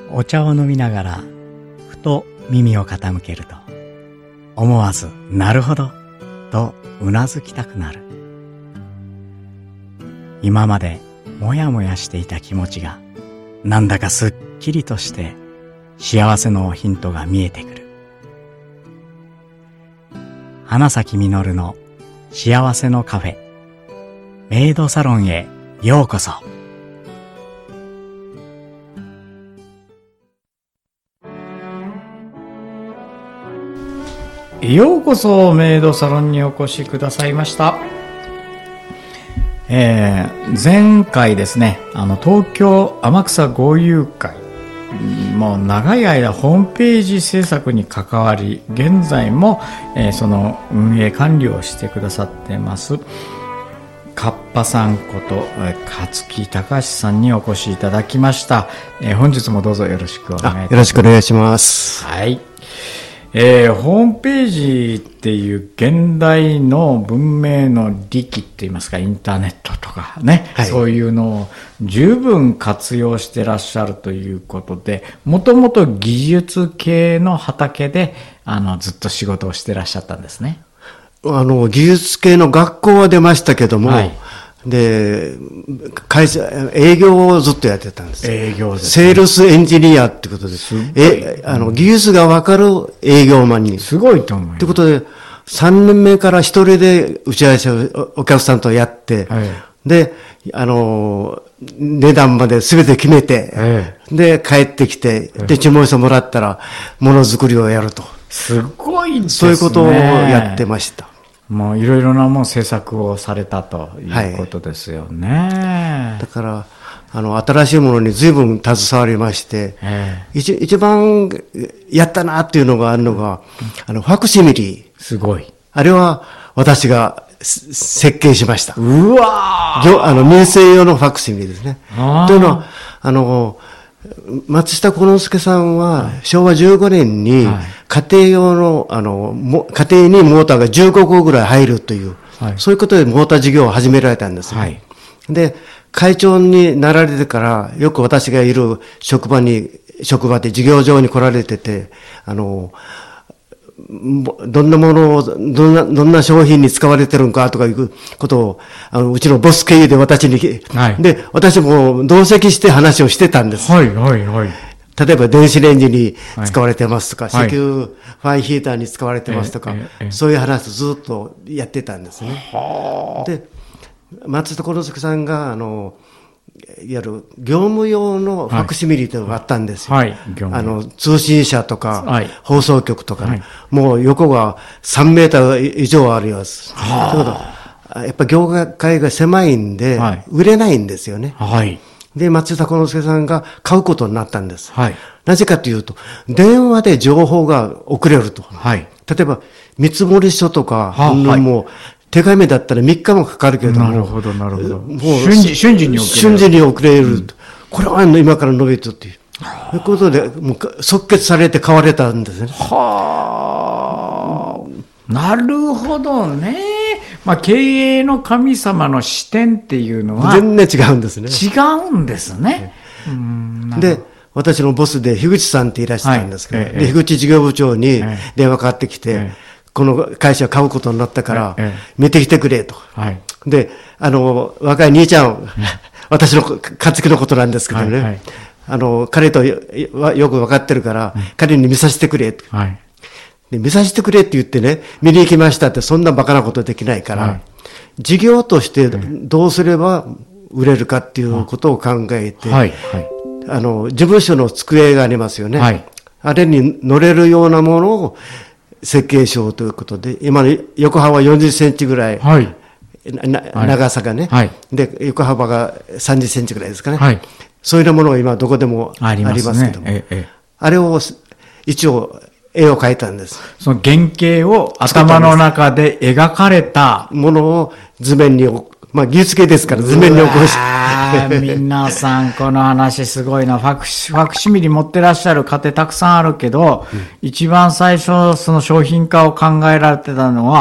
お茶を飲みながらふと耳を傾けると、思わずなるほどとうなずきたくなる。今までもやもやしていた気持ちがなんだかすっきりとして幸せのヒントが見えてくる。花咲実の幸せのカフェメイドサロンへようこそ。ようこそメイドサロンにお越しくださいました。前回ですね、東京天草豪遊会、もう長い間ホームページ制作に関わり、現在も、その運営管理をしてくださってますカッパさんこと勝木隆さんにお越しいただきました。本日もどうぞよろしくお願いいたします。 よろしくお願いします。 はい。ホームページっていう現代の文明の利器って言いますか、インターネットとかね、はい、そういうのを十分活用してらっしゃるということで、もともと技術系の畑でずっと仕事をしてらっしゃったんですね。 技術系の学校は出ましたけども、はい、で会社営業をずっとやってたんです。 営業ですね。 セールスエンジニアってことで、技術が分かる営業マンにすごいと思います。 ってことで3年目から一人で打ち合わせをお客さんとやって、はい、で値段まで全て決めて、で帰ってきて、で注文書もらったらものづくりをやると。 すごいですね。 そういうことをやってました。 もういろいろなもう制作をされたということですよね。 はい、だから新しいものに随分携わりまして、一番やったなっていうのがあるのが、ファクシミリ。 すごい。 あれは私が設計しました。 うわー。 民生用のファクシミリですね。というのは、松下幸之助さんは昭和15年に家庭用の、家庭にモーターが15個ぐらい入るという、はい、そういうことでモーター事業を始められたんですね。はい、で、会長になられてから、よく私がいる職場で事業場に来られてて、どんなものを、どんな商品に使われてるのかとかいうことを、うちのボス経由で私に、はい、で、私も同席して話をしてたんです。 はい、はい、はい。 例えば電子レンジに使われてますとか、はい、石油ファンヒーターに使われてますとか、そういう話をずっとやってたんですね。で、松下幸之助さんが、いわゆる業務用のファクシミリというのがあったんですよ。はい、通信社とか、はい、放送局とか、ね、はい、もう横が3メーター以上あるやつ。ということは、やっぱ業界が狭いんで、はい、売れないんですよね。はい、で、松下幸之助さんが買うことになったんです。はい、なぜかというと、電話で情報が送れると。はい、例えば、見積書とか、もう、手紙だったら3日もかかるけども。 なるほど、なるほど。もう瞬時に送れる。うん、これは今から伸びるという。ということで、もう即決されて買われたんですね。 はあ。なるほどね。まあ、経営の神様の視点っていうのは。 全然違うんですね。 違うんですね。 で、私のボスで樋口さんっていらっしゃったんですけど、で樋口事業部長に電話かかってきて、この会社を買うことになったから、見てきてくれと。はい、で、若い兄ちゃん、私の勝木のことなんですけどね、はいはい、彼とよく分かってるから、彼に見させてくれと、はい、で。見させてくれって言ってね、見に行きましたって、そんなバカなことできないから、はい、事業としてどうすれば売れるかっていうことを考えて、はいはい、事務所の机がありますよね。はい、あれに乗れるようなものを、設計書ということで、今の横幅40センチぐらい、はい、長さがね、はい、で、横幅が30センチぐらいですかね。はい、そういうようなものが今どこでもありますけども、あれを一応絵を描いたんです。 その原型を頭の中で描かれたものを図面に、まあ技術系ですから図面に起こして。 皆さんこの話すごいな。ファクシミリ持ってらっしゃる家庭たくさんあるけど、一番最初その商品化を考えられてたのは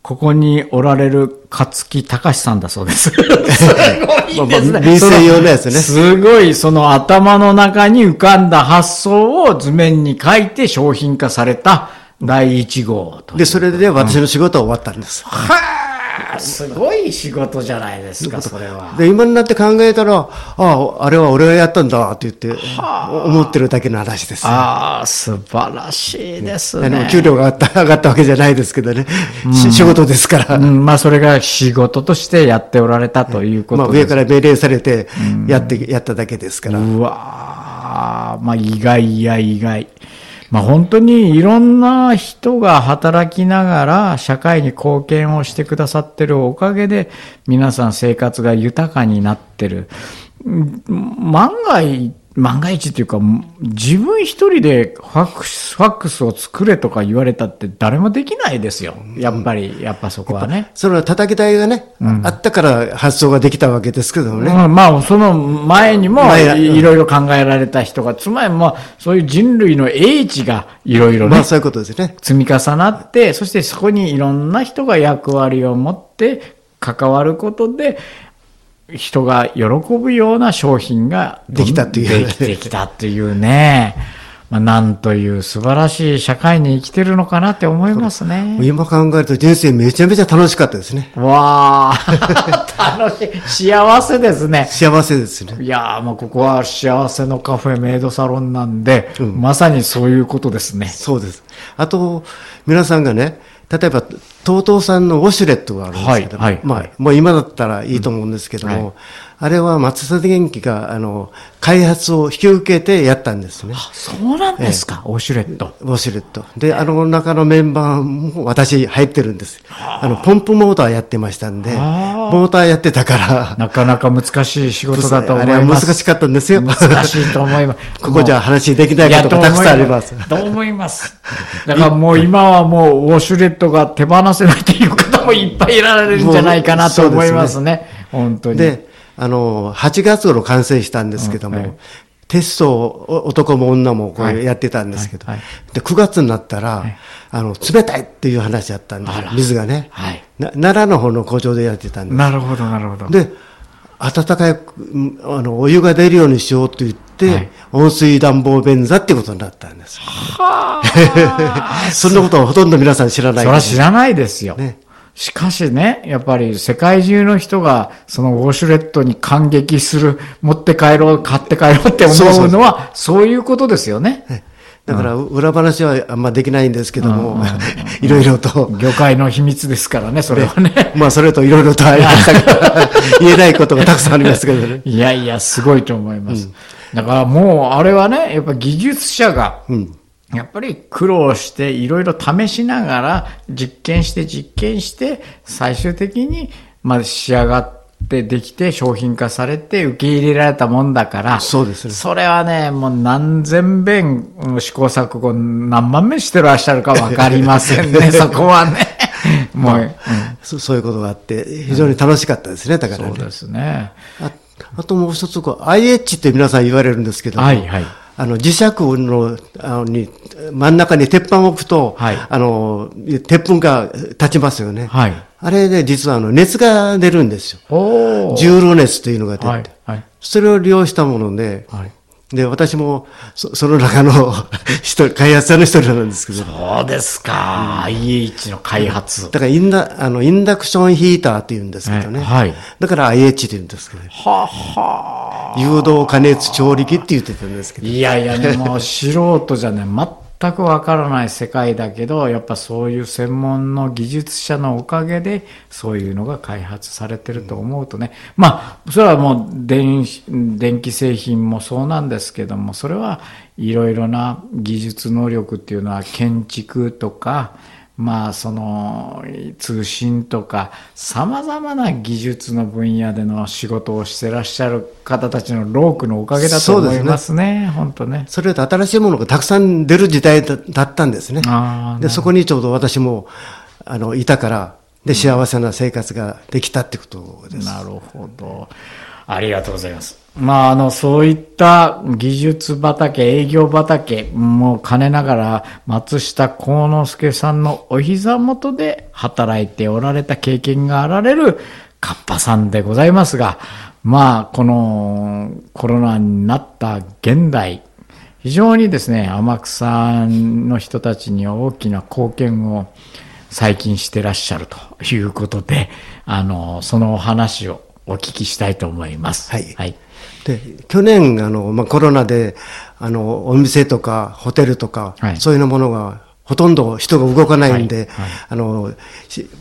ここにおられる勝木隆さんだそうです。すごいですね。 民生用のやつね。 すごい、その頭の中に浮かんだ発想を図面に書いて商品化された第1号と。 で、それで私の仕事は終わったんです。 はあ、すごい仕事じゃないですか、それは。 で、今になって考えたら、あれは俺がやったんだって言って、思ってるだけの話です、ね。 ああ、素晴らしいですね。 給料が上がったわけじゃないですけどね。仕事ですから。 まあ、それが仕事としてやっておられたということです。 まあ、上から命令されて、やっただけですから。 うわー、まあ、意外や意外。まあ、本当にいろんな人が働きながら社会に貢献をしてくださってるおかげで皆さん生活が豊かになってる。万が一っていうか、自分一人でファックスを作れとか言われたって誰もできないですよ。やっぱそこはね。 それは叩き台がね、あったから発想ができたわけですけどもね。 まあ、その前にもいろいろ考えられた人が、つまりそういう人類の英知がいろいろね、 まあそういうことですね。 積み重なって、そしてそこにいろんな人が役割を持って関わることで、人が喜ぶような商品ができたっていう。 できたっていうね。まあ、なんという素晴らしい社会に生きてるのかなって思いますね。 今考えると人生めちゃめちゃ楽しかったですね。 わあ、楽しい。幸せですね。 幸せですね。 いやー、もうここは幸せのカフェメイドサロンなんで、まさにそういうことですね。 そうです。あと、皆さんがね、例えば、TOTOさんのウォシュレットがあるんですけど、まあ、もう今だったらいいと思うんですけども、あれは松下電器が、開発を引き受けてやったんですね。 そうなんですか、ウォシュレット。 ウォシュレット。で、中のメンバーも私入ってるんです。ポンプモーターやってましたんで、モーターやってたから。 なかなか難しい仕事だと思います。 あれは難しかったんですよ。 難しいと思います。 ここじゃ話できないことがたくさんあります。 と思います。だからもう今はもうウォシュレットが手放せないという方もいっぱいいられるんじゃないかなと思いますね。本当に。 で、8月頃完成したんですけども、テストを男も女もこうやってたんですけど、で、9月になったら、冷たいっていう話だったんですよ、水がね。奈良の方の工場でやってたんです。 なるほど、なるほど。 で、温かい、お湯が出るようにしようと言って、温水暖房便座ってことになったんです。そんなことはほとんど皆さん知らない。 それは知らないですよ。ね。しかしね、やっぱり世界中の人がそのウォシュレットに感激する、持って帰ろう、買って帰ろうって思うのは、そういうことですよね。 だから裏話はあんまできないんですけども、いろいろと。 業界の秘密ですからね、それはね。 まあそれといろいろとありましたから、言えないことがたくさんありますけどね。 いやいや、すごいと思います。だからもう、あれはね、やっぱ技術者が、やっぱり苦労していろいろ試しながら実験して最終的に仕上がってできて商品化されて受け入れられたもんだから、 そうですね。 それはね、もう何千遍試行錯誤何万遍してらっしゃるか分かりませんね、そこはね。もう、 そういうことがあって非常に楽しかったですね、だからね。 そうですね。 あともう一つIH って皆さん言われるんですけども、磁石のに真ん中に鉄板を置くと、鉄粉が立ちますよね。あれで実は熱が出るんですよ。重炉熱というのが出て、それを利用したもので、で、私もその中の開発者の一人なんですけど。 そうですか。IH の開発。 だからインダクションヒーターって言うんですけどね。だから IH って言うんですけど。誘導加熱調理器って言ってたんですけど。 いやいやね、もう素人じゃね、全くわからない世界だけど、やっぱそういう専門の技術者のおかげで、そういうのが開発されてると思うとね。まあ、それはもう電気製品もそうなんですけども、それはいろいろな技術能力っていうのは建築とか、まあその通信とか様々な技術の分野での仕事をしてらっしゃる方たちの労苦のおかげだと思いますね。本当ね。 それと新しいものがたくさん出る時代だったんですね。で、そこにちょうど私もいたから、で幸せな生活ができたってことです。 なるほど。ありがとうございます。 そういった技術畑、営業畑も兼ねながら、松下幸之助さんのお膝元で働いておられた経験があられるカッパさんでございますが、このコロナになった現代、非常にですね、天草の人たちに大きな貢献を最近してらっしゃるということで、そのお話をお聞きしたいと思います。 はい。はい。で、去年、コロナで、お店とかホテルとか、はい、そういうものが、ほとんど人が動かないんで、はいはい、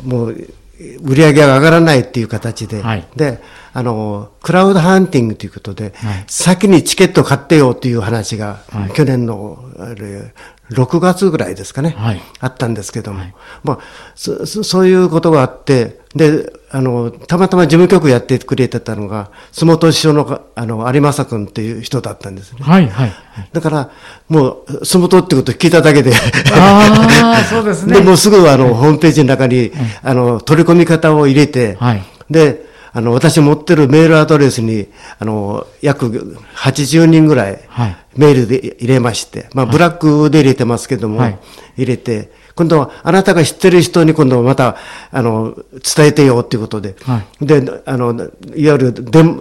もう、売り上げが上がらないっていう形で、はい、で、クラウドハンティングということで、はい、先にチケット買ってよっていう話が、はい、去年の、6月ぐらいですかね、はい、あったんですけども、はい、そういうことがあって、で、たまたま事務局やってくれてたのが、洲本師匠の、有正君っていう人だったんですね。はい、はい。だから、もう、洲本ってことを聞いただけでそうですね。 で、もうすぐホームページの中に、取り込み方を入れて、はい、で、私持ってるメールアドレスに、約80人ぐらい、メールで入れまして、ブラックで入れてますけども、はい、入れて、今度はあなたが知ってる人に今度はまた、伝えてよっていうことで、はい、で、いわゆる、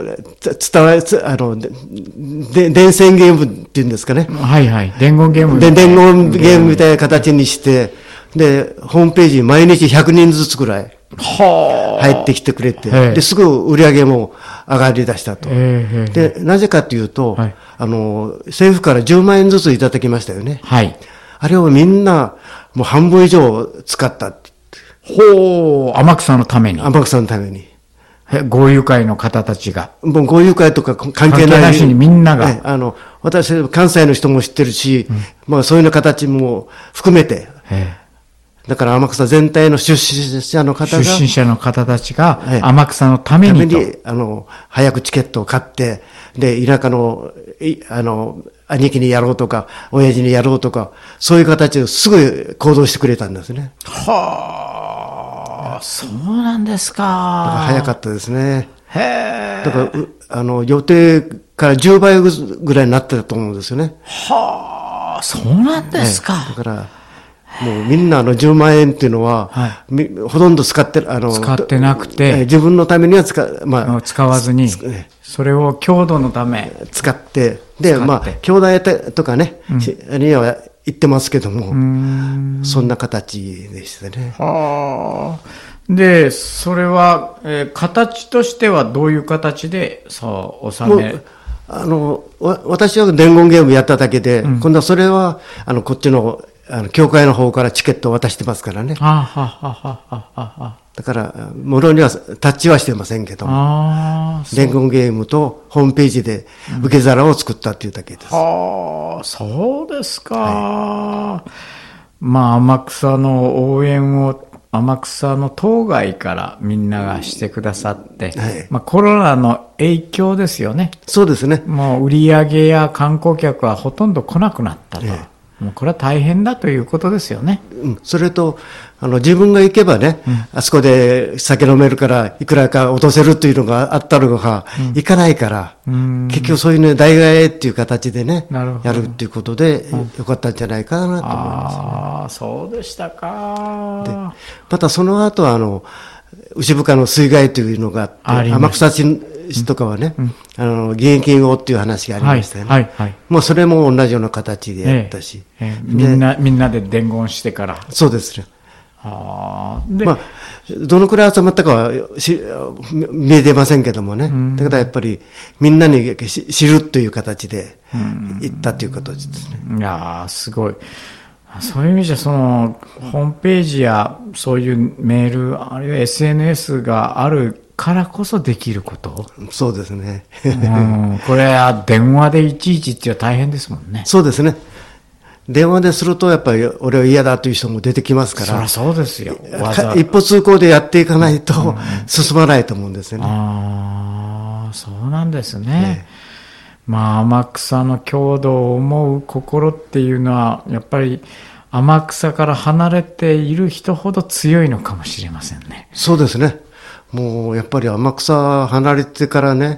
伝線ゲームっていうんですかね。 はいはい。伝言ゲーム。 伝言ゲームみたいな形にして、で、ホームページに毎日100人ずつくらい、入ってきてくれて、で、すぐ売り上げも上がり出したと。で、なぜかというと、はい、政府から10万円ずついただきましたよね。はい。あれをみんな、もう半分以上使ったってほう、天草のために。 天草のために。 豪遊会の方たちが。 もう豪遊会とか関係ない。 なしにみんなが。 私、関西の人も知ってるし、そういう形も含めて。だから天草全体の出身者の方が。 出身者の方たちが、天草のために早くチケットを買って、で、田舎の、兄貴にやろうとか、親父にやろうとか、そういう形ですぐ行動してくれたんですね。 はあ、そうなんですか。だから早かったですね。へえ。だから、予定から10倍ぐらいになってたと思うんですよね。 はあ、そうなんですか。 だから、もうみんな10万円っていうのは、はい、ほとんど使ってなくて、 自分のためには使わずに、それを郷土のため使って、で、兄弟とかね、には言ってますけども、そんな形でしたね。 はあ。で、それは、形としてはどういう形で、そう、収め私は伝言ゲームやっただけで、今度はそれは、こっちの、教会の方からチケットを渡してますからね。だから、もろにはタッチはしてませんけど、伝言ゲームとホームページで受け皿を作ったっていうだけです。 そうですか。はい、天草の応援を、天草の当該からみんながしてくださって、はい、コロナの影響ですよね。 そうですね。 もう売り上げや観光客はほとんど来なくなったと。もうこれは大変だということですよね。 それと、自分が行けばね、あそこで酒飲めるから、いくらか落とせるというのがあったのが、行かないから、結局そういうね、代替えっていう形でね、やるっていうことで、よかったんじゃないかなと思います、 そうでしたか。 で、またその後、牛深の水害というのがあって、天草市とかはね、義援金をっていう話がありましたよね。はいはいはい、もうそれも同じような形でやったし。 みんなで伝言してから。 そうですね。で、どのくらい集まったかは見えてませんけどもね。だからやっぱりみんなに知るという形で行ったという形ですね。 いやー、すごい。そういう意味じゃ、ホームページやそういうメール、あるいは SNS があるからこそできること。 そうですね。 これは電話でいちいちっていうのは大変ですもんね。 そうですね。電話でするとやっぱり俺は嫌だという人も出てきますから。 そりゃそうですよ。 一歩通行でやっていかないと進まないと思うんですよね。 そうなんですね。天草の郷土を思う心っていうのはやっぱり天草から離れている人ほど強いのかもしれませんね。 そうですね。もうやっぱり天草離れてからね、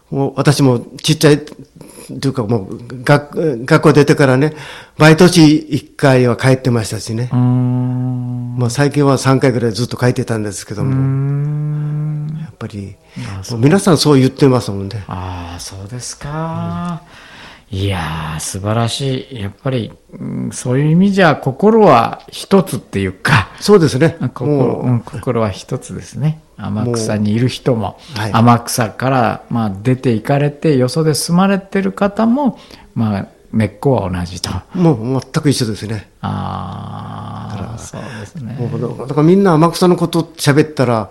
もう私もちっちゃい、というかもう学校出てからね、毎年1回は帰ってましたしね。まあ最近は3回ぐらいずっと帰ってたんですけども。やっぱり、皆さんそう言ってますもんね。 ああ、そうですか。いやー、素晴らしい。やっぱり、そういう意味じゃ心は一つっていうか。 そうですね。 心は一つですね。天草にいる人も、はい、天草から、まあ、出て行かれてよそで住まれてる方も、まあ、根っこは同じと。 もう全く一緒ですね。 ああ、そうですね。 だからみんな天草のこと喋ったら、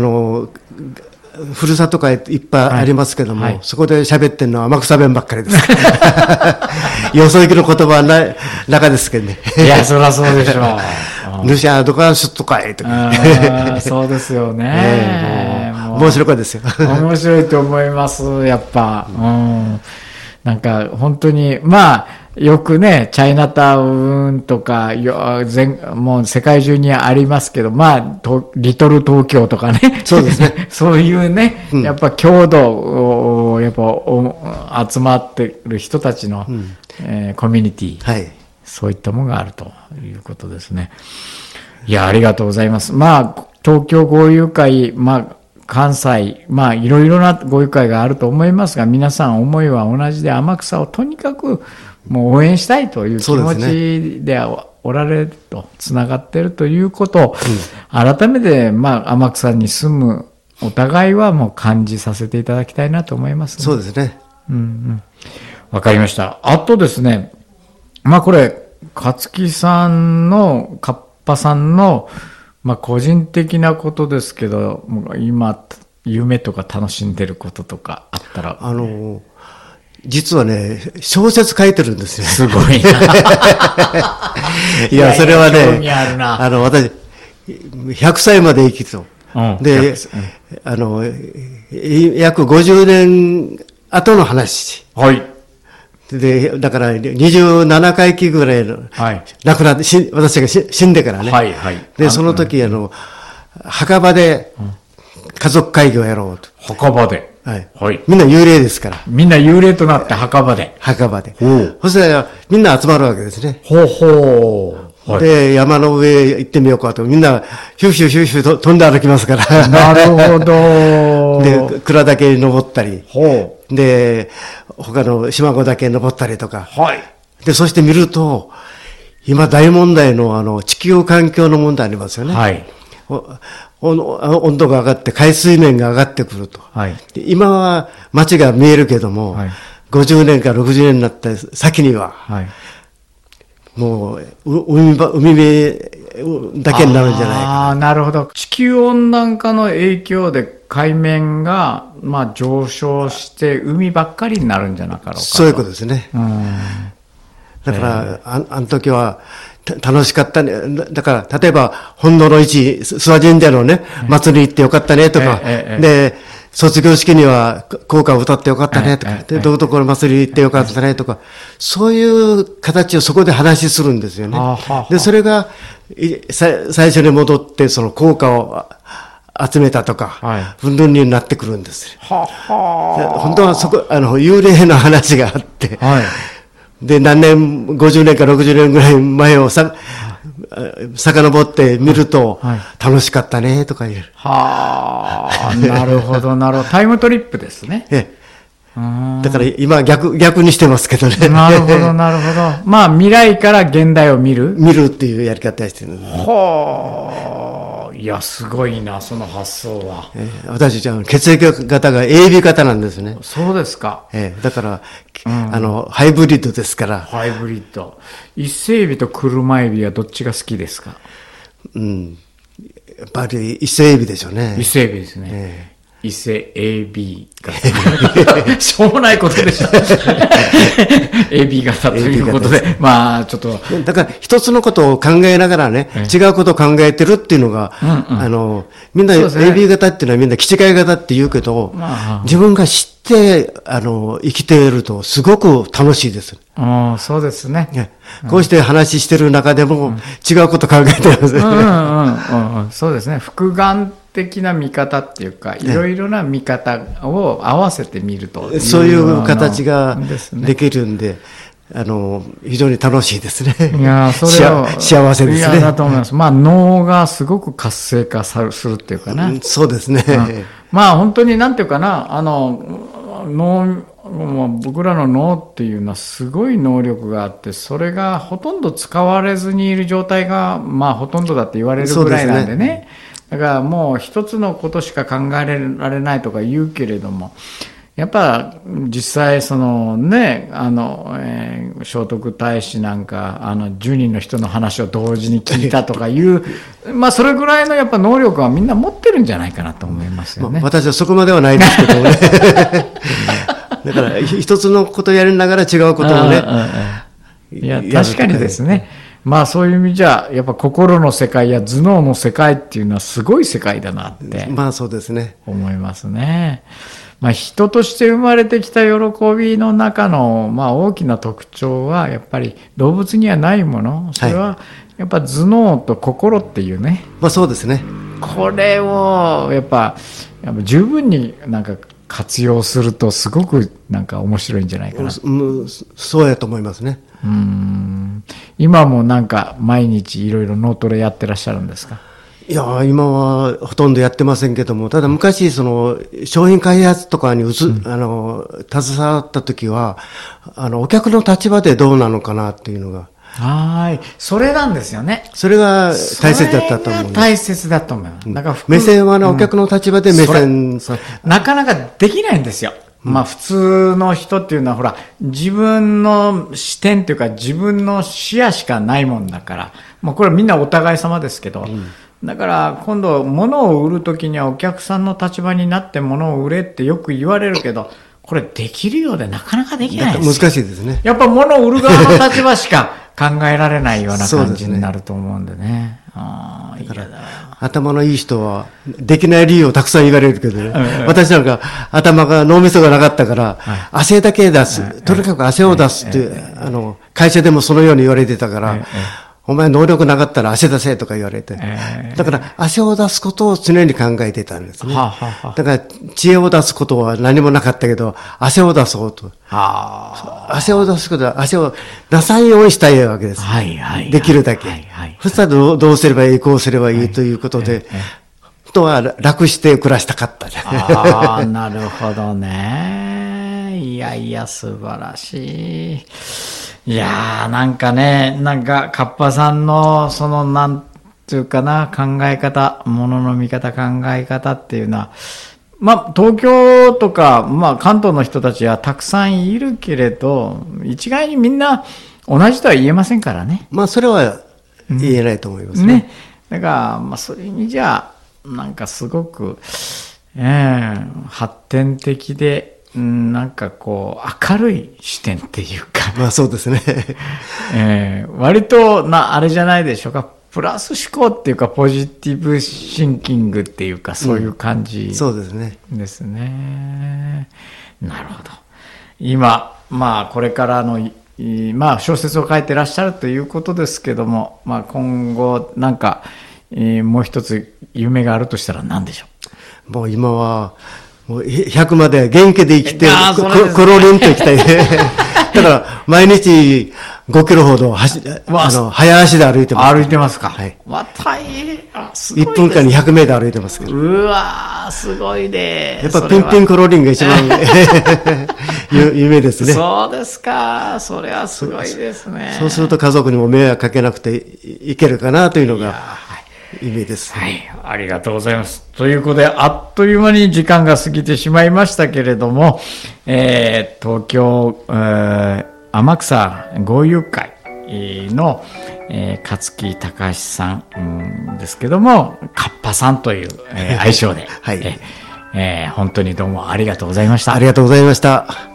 ふるさとがいっぱいありますけども、はいはい、そこで喋ってるのは天草弁ばっかりです。よそ行きの言葉は中ですけどね。 いや、そりゃそうでしょう。 主はどこはシュッとかいとか。 そうですよね。 面白かですよ。 面白いと思います、やっぱ。なんか本当に、まあ、よくね、チャイナタウンとか、もう世界中にありますけど、まあ、リトル東京とかね。 そうですね。 そういうね、やっぱ郷土を、やっぱ集まってる人たちの、コミュニティ、はい、そういったものがあるということですね。いや、ありがとうございます。まあ、東京豪遊会、まあ、関西、まあ、いろいろな豪遊会があると思いますが、皆さん思いは同じで、天草をとにかく、もう応援したいという気持ちでおられると、つながっているということを、改めて、まあ、天草に住むお互いはもう感じさせていただきたいなと思いますね。 そうですね。 わかりました。あとですね、まあこれ、勝木さんの、カッパさんの、まあ個人的なことですけど、今、夢とか楽しんでることとかあったら。 実はね、小説書いてるんですよ。 すごいな。 いや、それはね、 興味あるな。 私、100歳まで生きると。で、約50年後の話。 はい。 で、だから27回忌ぐらいの、はい、亡くなって、私が死んでからね。 はいはい。 で、その時、墓場で家族会議をやろうと。 墓場で。 はい。はい。みんな幽霊ですから。 みんな幽霊となって墓場で。 墓場で。そしたらみんな集まるわけですね。 ほうほう。はい、で、山の上行ってみようかと。みんな、ヒューヒューヒューヒューと飛んで歩きますから。 なるほど。 で、蔵岳に登ったり。ほう。で、他の島子岳に登ったりとか。はい。で、そして見ると、今大問題の地球環境の問題ありますよね。はい。温度が上がって海水面が上がってくると。はい、今は街が見えるけども、はい、50年から60年になった先には、はい、もう海辺だけになるんじゃないか。 ああ、なるほど。地球温暖化の影響で海面が、まあ、上昇して海ばっかりになるんじゃなかろうかと。 そういうことですね。だから、あの時は、楽しかったね。だから、例えば、本土の市、諏訪神社のね、祭り行ってよかったねとか、で、卒業式には校歌を歌ってよかったねとか、で、どこどこの祭り行ってよかったねとか、そういう形をそこで話するんですよね。で、それが、最初に戻って、その校歌を集めたとか、分類になってくるんです。本当はそこ、幽霊の話があって、で、何年、50年か60年ぐらい前を遡って見ると、楽しかったね、とか言う。 はあ、なるほど、なるほど。タイムトリップですね。 だから今逆にしてますけどね。 なるほど、なるほど。まあ、未来から現代を見るっていうやり方をしてるんです。 はあ、いや、すごいな、その発想は。 私、血液型が AB 型なんですね。 そうですか。 だから、ハイブリッドですから。 ハイブリッド。伊勢海老と車海老はどっちが好きですか？ やっぱり伊勢海老でしょうね。 伊勢海老ですね。伊勢 AB 型。しょうもないことでしょ。AB 型ということで、まあちょっと。 だから一つのことを考えながらね、違うことを考えてるっていうのが、みんな AB 型っていうのはみんな気違い型って言うけど、自分が知って、生きているとすごく楽しいです。 そうですね。 こうして話してる中でも違うこと考えてますね。 そうですね。複眼的な見方っていうか、いろいろな見方を合わせてみると。 そういう形ができるんで、非常に楽しいですね。 いや、それを幸せですね。 いや、だと思います。脳がすごく活性化するっていうかな。 そうですね。 本当になんていうかな、僕らの脳っていうのはすごい能力があって、それがほとんど使われずにいる状態が、ほとんどだって言われるぐらいなんでね。だからもう一つのことしか考えられないとか言うけれども、やっぱ実際そのね、聖徳太子なんか10人の人の話を同時に聞いたとかいうそれぐらいのやっぱ能力はみんな持ってるんじゃないかなと思いますよね。 私はそこまではないですけどね。だから一つのことをやりながら違うことをね。 いや、確かにですね。そういう意味じゃやっぱ心の世界や頭脳の世界っていうのはすごい世界だなってそうですね、 思いますね。人として生まれてきた喜びの中の大きな特徴はやっぱり動物にはないもの、それはやっぱ頭脳と心っていうね、 そうですね。 これをやっぱ十分になんか活用するとすごくなんか面白いんじゃないかな。 そうやと思いますね。 今もなんか毎日いろいろ脳トレやってらっしゃるんですか？ いや、今はほとんどやってませんけども、ただ昔商品開発とかに携わった時はお客の立場でどうなのかなっていうのが、 それなんですよね。 それが大切だったと思うんです。 大切だと思います。だから目線はお客の立場で目線、 なかなかできないんですよ。普通の人っていうのはほら自分の視点というか自分の視野しかないもんだから、これはみんなお互い様ですけど、だから今度物を売るときにはお客さんの立場になって物を売れってよく言われるけど、これできるようでなかなかできないです。 難しいですね。 やっぱ物を売る側の立場しか考えられないような感じになると思うんでね。 だから頭のいい人はできない理由をたくさん言われるけどね、私なんか脳みそがなかったから、汗だけ出す、とにかく汗を出すって、会社でもそのように言われてたから、お前能力なかったら汗出せとか言われて、だから汗を出すことを常に考えてたんですね。だから知恵を出すことは何もなかったけど、汗を出そうと。汗を出すことは汗を出さんようにしたいわけです。できるだけ。そしたらどうすればいい、こうすればいいということで、とは楽して暮らしたかった。 なるほどね。いやいや、素晴らしい。いやー、なんかね、カッパさんのなんていうかな、考え方、ものの見方、考え方っていうのは、東京とか、関東の人たちはたくさんいるけれど、一概にみんな同じとは言えませんからね。 それは言えないと思いますね。 だから、そういう意味じゃ、なんかすごく、発展的で、なんかこう明るい視点っていうか、 そうですね。 割とあれじゃないでしょうか。プラス思考っていうかポジティブシンキングっていうか、そういう感じ、 そうですね。 ですね。なるほど。今これからの小説を書いてらっしゃるということですけども、今後なんか、もう一つ夢があるとしたら何でしょう？ もう今はもう100まで元気で生きて、コロリンと生きたいね。だから毎日5キロほど早足で歩いてます。 歩いてますか？大変。すごいです。 1分間に100メートル歩いてますけど。 すごいね。 やっぱピンピンコロリンが一番夢ですね。 そうですか。それはすごいですね。 そうすると家族にも迷惑かけなくていけるかなというのが夢です。 ありがとうございます。ということで、あっという間に時間が過ぎてしまいましたけれども、東京、天草豪遊会の、勝木隆さん、ですけども、カッパさんという、愛称で、本当にどうもありがとうございました。 ありがとうございました。